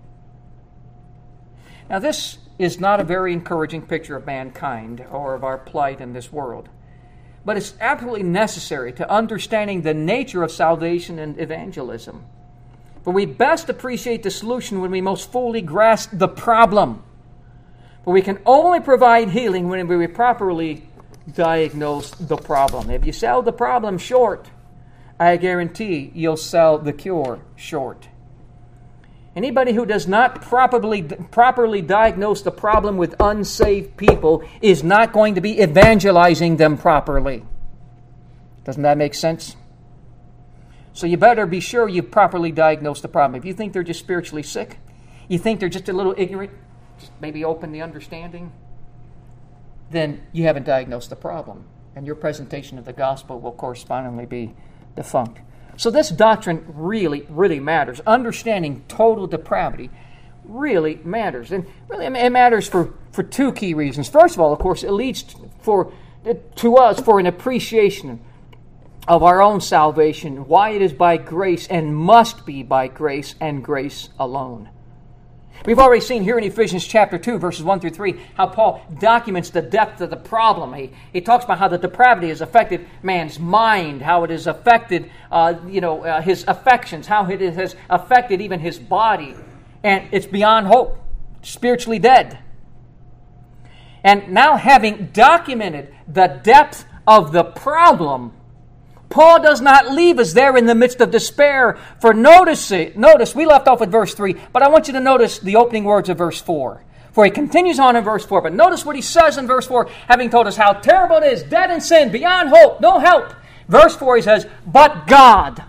Now this is not a very encouraging picture of mankind or of our plight in this world. But it's absolutely necessary to understanding the nature of salvation and evangelism. For we best appreciate the solution when we most fully grasp the problem. For we can only provide healing when we properly diagnose the problem. If you sell the problem short, I guarantee you'll sell the cure short. Anybody who does not properly diagnose the problem with unsaved people is not going to be evangelizing them properly. Doesn't that make sense? So you better be sure you properly diagnose the problem. If you think they're just spiritually sick, you think they're just a little ignorant, just maybe open the understanding, then you haven't diagnosed the problem. And your presentation of the gospel will correspondingly be defunct. So this doctrine really, really matters. Understanding total depravity really matters. And really it matters for two key reasons. First of all, of course, it leads to us for an appreciation of our own salvation, why it is by grace and must be by grace and grace alone. We've already seen here in Ephesians chapter 2, verses 1 through 3, how Paul documents the depth of the problem. He talks about how the depravity has affected man's mind, how it has affected his affections, how it has affected even his body. And it's beyond hope, spiritually dead. And now having documented the depth of the problem, Paul does not leave us there in the midst of despair. For notice, we left off with verse 3, but I want you to notice the opening words of verse 4. For he continues on in verse 4, but notice what he says in verse 4, having told us how terrible it is, dead in sin, beyond hope, no help. Verse 4 he says, but God.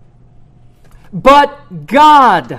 But God.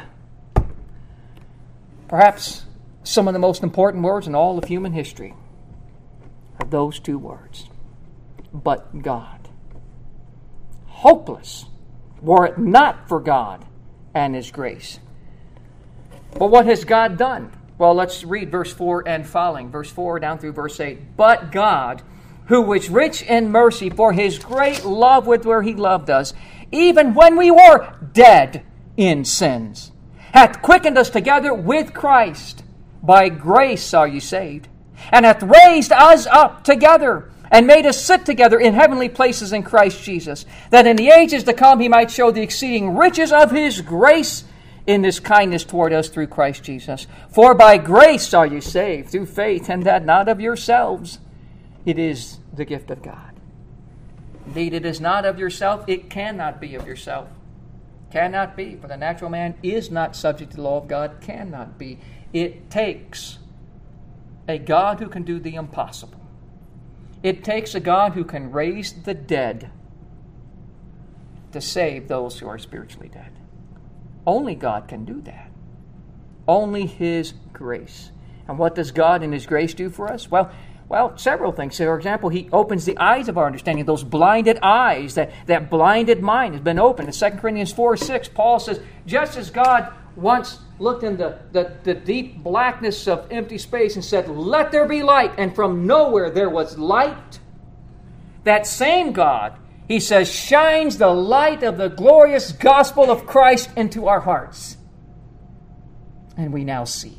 Perhaps some of the most important words in all of human history are those two words. But God. Hopeless, were it not for God and His grace. But what has God done? Well, let's read verse 4 and following. Verse 4 down through verse 8. But God, who was rich in mercy for His great love with where He loved us, even when we were dead in sins, hath quickened us together with Christ. By grace are you saved, and hath raised us up together, and made us sit together in heavenly places in Christ Jesus, that in the ages to come He might show the exceeding riches of His grace in His kindness toward us through Christ Jesus. For by grace are you saved, through faith, and that not of yourselves. It is the gift of God. Indeed, it is not of yourself. It cannot be of yourself. Cannot be. For the natural man is not subject to the law of God. Cannot be. It takes a God who can do the impossible. It takes a God who can raise the dead to save those who are spiritually dead. Only God can do that. Only His grace. And what does God in His grace do for us? Well, several things. For example, He opens the eyes of our understanding. Those blinded eyes, that blinded mind has been opened. In 2 Corinthians 4:6, Paul says, just as God once looked in the deep blackness of empty space and said, let there be light, and from nowhere there was light. That same God, He says, shines the light of the glorious gospel of Christ into our hearts. And we now see.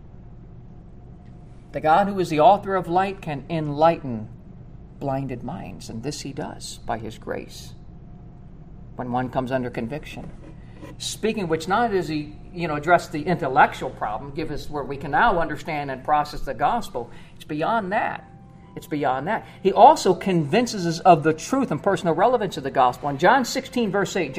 The God who is the author of light can enlighten blinded minds, and this He does by His grace when one comes under conviction. Speaking of which, not does He address the intellectual problem, give us where we can now understand and process the gospel. It's beyond that. It's beyond that. He also convinces us of the truth and personal relevance of the gospel. In John 16, verse 8,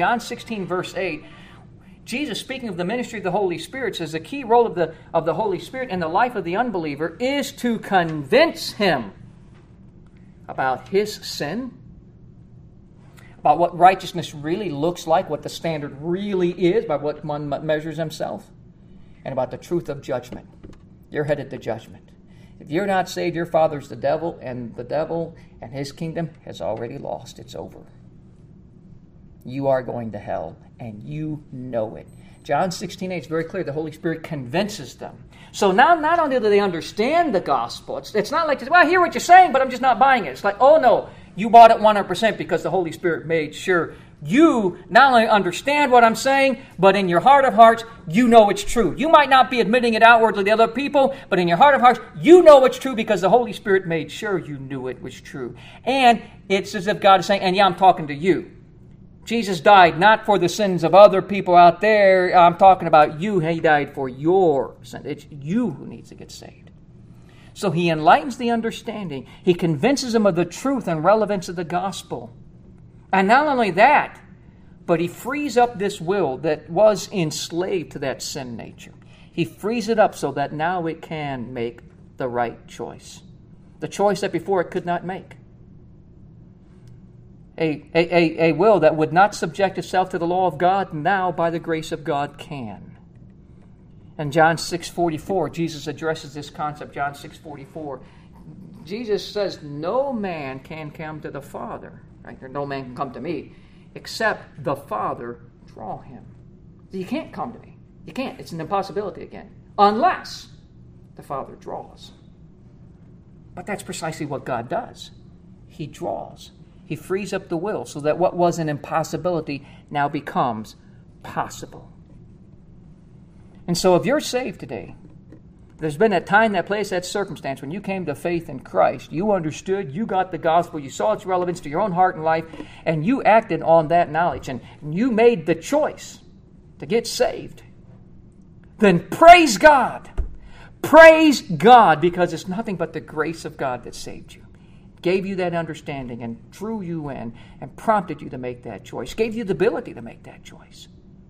Jesus, speaking of the ministry of the Holy Spirit, says the key role of the Holy Spirit in the life of the unbeliever is to convince him about his sin, about what righteousness really looks like, what the standard really is, by what one measures himself, and about the truth of judgment. You're headed to judgment. If you're not saved, your father's the devil and his kingdom has already lost. It's over. You are going to hell, and you know it. John 16:8 is very clear. The Holy Spirit convinces them. So now not only do they understand the gospel, it's not like, well, I hear what you're saying, but I'm just not buying it. It's like, oh no, you bought it 100% because the Holy Spirit made sure you not only understand what I'm saying, but in your heart of hearts, you know it's true. You might not be admitting it outwardly to other people, but in your heart of hearts, you know it's true because the Holy Spirit made sure you knew it was true. And it's as if God is saying, and yeah, I'm talking to you. Jesus died not for the sins of other people out there. I'm talking about you. He died for your sin. It's you who needs to get saved. So he enlightens the understanding. He convinces them of the truth and relevance of the gospel. And not only that, but he frees up this will that was enslaved to that sin nature. He frees it up so that now it can make the right choice. The choice that before it could not make. A will that would not subject itself to the law of God, now by the grace of God can. In John 6:44, Jesus addresses this concept. John 6:44, Jesus says, no man can come to the Father, right? Or no man can come to me, except the Father draw him. So you can't come to me. You can't. It's an impossibility again, unless the Father draws. But that's precisely what God does. He draws. He frees up the will so that what was an impossibility now becomes possible. And so if you're saved today, there's been that time, that place, that circumstance when you came to faith in Christ. You understood, you got the gospel, you saw its relevance to your own heart and life, and you acted on that knowledge, and you made the choice to get saved. Then praise God. Praise God, because it's nothing but the grace of God that saved you. Gave you that understanding and drew you in and prompted you to make that choice. Gave you the ability to make that choice.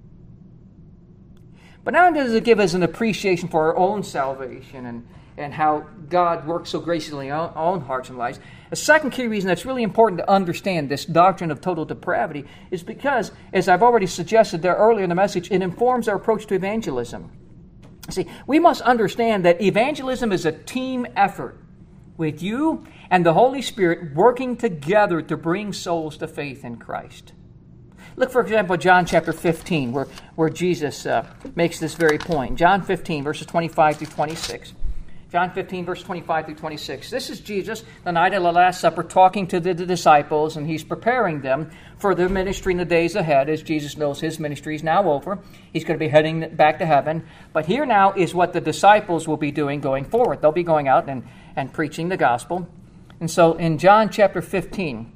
But not only does it give us an appreciation for our own salvation and how God works so graciously in our own hearts and lives, a second key reason that's really important to understand this doctrine of total depravity is because, as I've already suggested there earlier in the message, it informs our approach to evangelism. See, we must understand that evangelism is a team effort with you and the Holy Spirit working together to bring souls to faith in Christ. Look, for example, John chapter 15, where Jesus makes this very point. John 15, verses 25 through 26. John 15, verse 25 through 26. This is Jesus, the night of the Last Supper, talking to the disciples, and he's preparing them for their ministry in the days ahead. As Jesus knows, his ministry is now over. He's going to be heading back to heaven. But here now is what the disciples will be doing going forward. They'll be going out and preaching the gospel. And so in John chapter 15,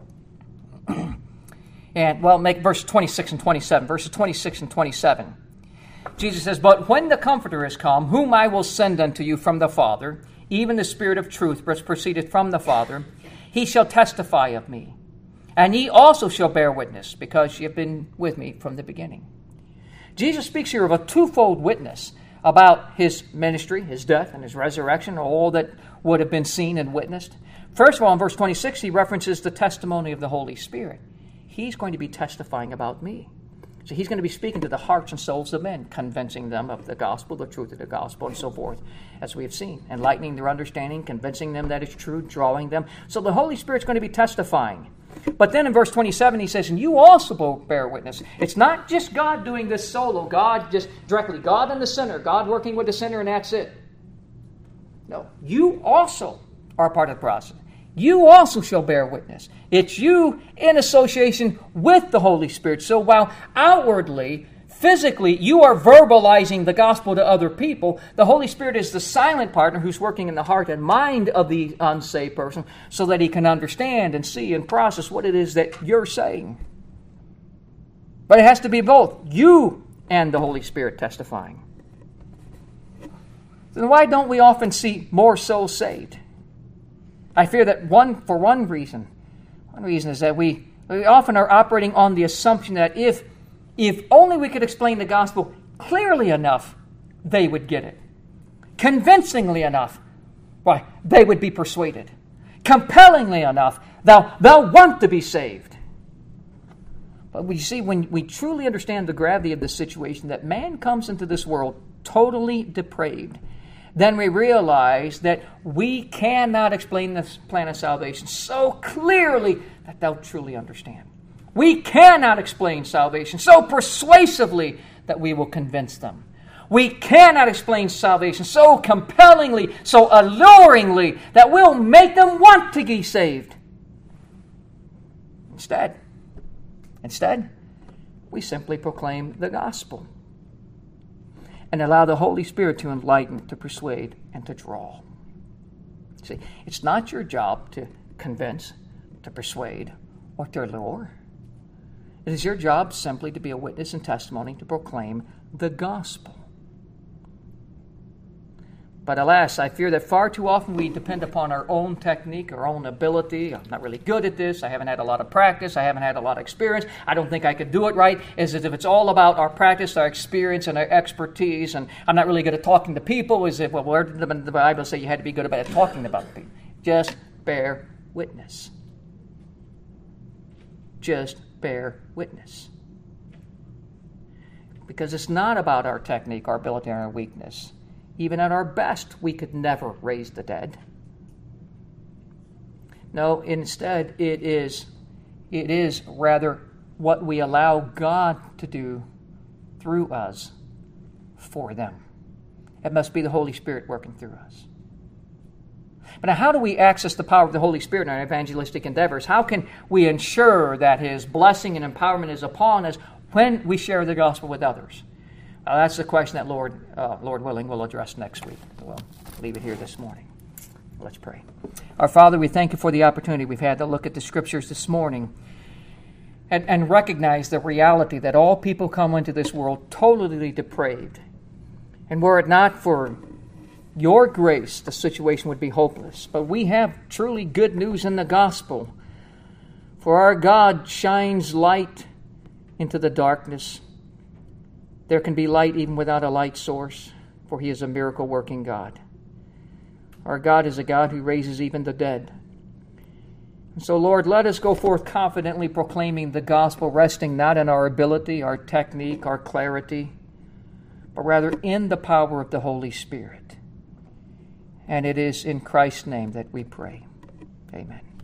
make verse 26 and 27. Verses 26 and 27. Jesus says, but when the Comforter is come, whom I will send unto you from the Father, even the Spirit of truth which proceedeth from the Father, he shall testify of me. And ye also shall bear witness, because ye have been with me from the beginning. Jesus speaks here of a twofold witness about his ministry, his death, and his resurrection, all that would have been seen and witnessed. First of all, in verse 26, he references the testimony of the Holy Spirit. He's going to be testifying about me. So he's going to be speaking to the hearts and souls of men, convincing them of the gospel, the truth of the gospel, and so forth, as we have seen. Enlightening their understanding, convincing them that it's true, drawing them. So the Holy Spirit's going to be testifying. But then in verse 27, he says, and you also bear witness. It's not just God doing this solo, God just directly, God and the sinner, God working with the sinner, and that's it. No, you also are part of the process. You also shall bear witness. It's you in association with the Holy Spirit. So while outwardly, physically, you are verbalizing the gospel to other people, the Holy Spirit is the silent partner who's working in the heart and mind of the unsaved person so that he can understand and see and process what it is that you're saying. But it has to be both you and the Holy Spirit testifying. Then why don't we often see more souls saved? I fear that one reason is that we often are operating on the assumption that if only we could explain the gospel clearly enough, they would get it. Convincingly enough, why, they would be persuaded. Compellingly enough, they'll want to be saved. But we see, when we truly understand the gravity of the situation, that man comes into this world totally depraved, then we realize that we cannot explain this plan of salvation so clearly that they'll truly understand. We cannot explain salvation so persuasively that we will convince them. We cannot explain salvation so compellingly, so alluringly, that we'll make them want to be saved. Instead, we simply proclaim the gospel and allow the Holy Spirit to enlighten, to persuade, and to draw. See, it's not your job to convince, to persuade, or to allure. It is your job simply to be a witness and testimony, to proclaim the gospel. But alas, I fear that far too often we depend upon our own technique, our own ability. I'm not really good at this. I haven't had a lot of practice. I haven't had a lot of experience. I don't think I could do it right. As if it's all about our practice, our experience, and our expertise. And I'm not really good at talking to people. As if, well, where did the Bible say you had to be good at talking about people? Just bear witness. Just bear witness. Because it's not about our technique, our ability, and our weakness. Even at our best, we could never raise the dead. No, instead, it is rather what we allow God to do through us for them. It must be the Holy Spirit working through us. But now, how do we access the power of the Holy Spirit in our evangelistic endeavors? How can we ensure that His blessing and empowerment is upon us when we share the gospel with others? That's the question that Lord willing, we'll address next week. We'll leave it here this morning. Let's pray. Our Father, we thank you for the opportunity we've had to look at the Scriptures this morning and recognize the reality that all people come into this world totally depraved. And were it not for your grace, the situation would be hopeless. But we have truly good news in the gospel. For our God shines light into the darkness. There can be light even without a light source, for He is a miracle-working God. Our God is a God who raises even the dead. And so, Lord, let us go forth confidently proclaiming the gospel, resting not in our ability, our technique, our clarity, but rather in the power of the Holy Spirit. And it is in Christ's name that we pray. Amen.